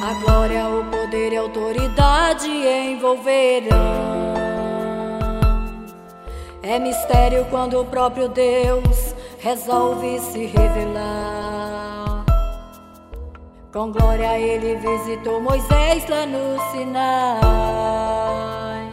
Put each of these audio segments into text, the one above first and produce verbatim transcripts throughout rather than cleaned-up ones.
A glória, o poder e a autoridade envolverão. É mistério quando o próprio Deus resolve se revelar. Com glória ele visitou Moisés lá no Sinai.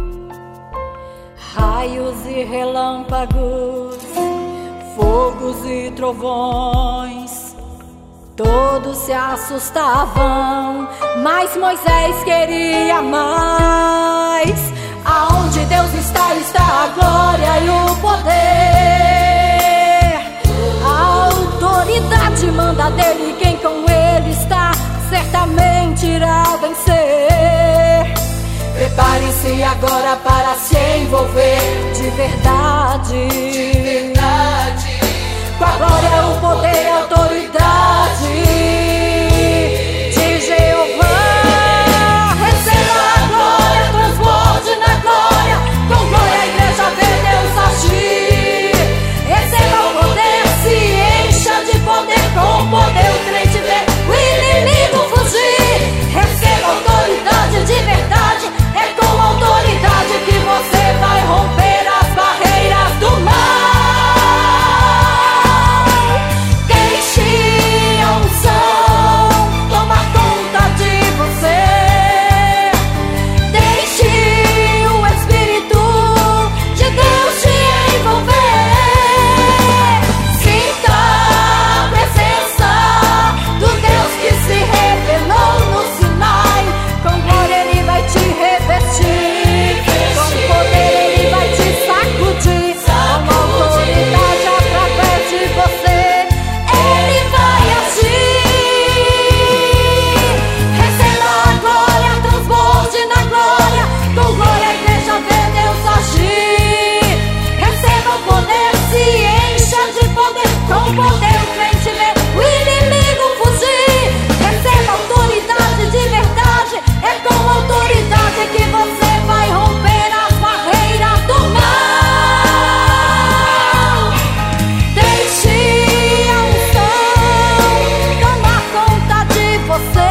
Raios e relâmpagos, fogos e trovões, todos se assustavam, mas Moisés queria mais. Aonde Deus está, está a glória e o poder. A autoridade manda dele, quem com ele está certamente irá vencer. Prepare-se agora para se envolver de verdade, de verdade. Com a glória, o poder e a autoridade de Jeová. Receba a glória, transborde na glória. Com glória a igreja vê Deus agir. Receba o poder, se encha de poder. Com o poder o crente vê o inimigo fugir. Receba autoridade de verdade. É com autoridade que você vai romper as barreiras do mal. Deixe a unção tomar conta de você. Deixe o Espírito de Deus te envolver. Sinta a presença do Deus que se revelou no Sinai. Com glória ele vai te revestir, com poder ele vai te sacudir, com autoridade através de você ele vai agir. Receba a glória, transborde na glória. Com glória a igreja vê Deus agir. Receba o poder, se encha de poder. Com poder o crente vê o inimigo fugir. Receba autoridade de verdade. É com autoridade que você vai romper as barreiras do mal. Deixe a unção tomar conta de você.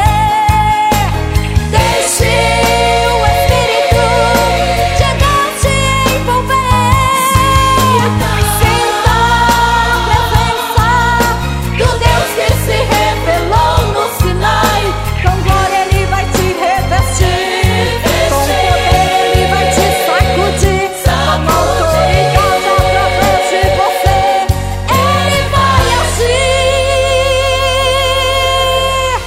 Deixe o Espírito de Deus te envolver. Sinta a presença do Deus que se revelou no Sinai. Com glória ele vai te revestir, com poder ele vai te sacudir, com autoridade através de você ele vai agir.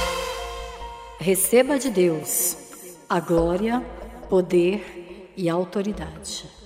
Receba de Deus a glória, poder e autoridade.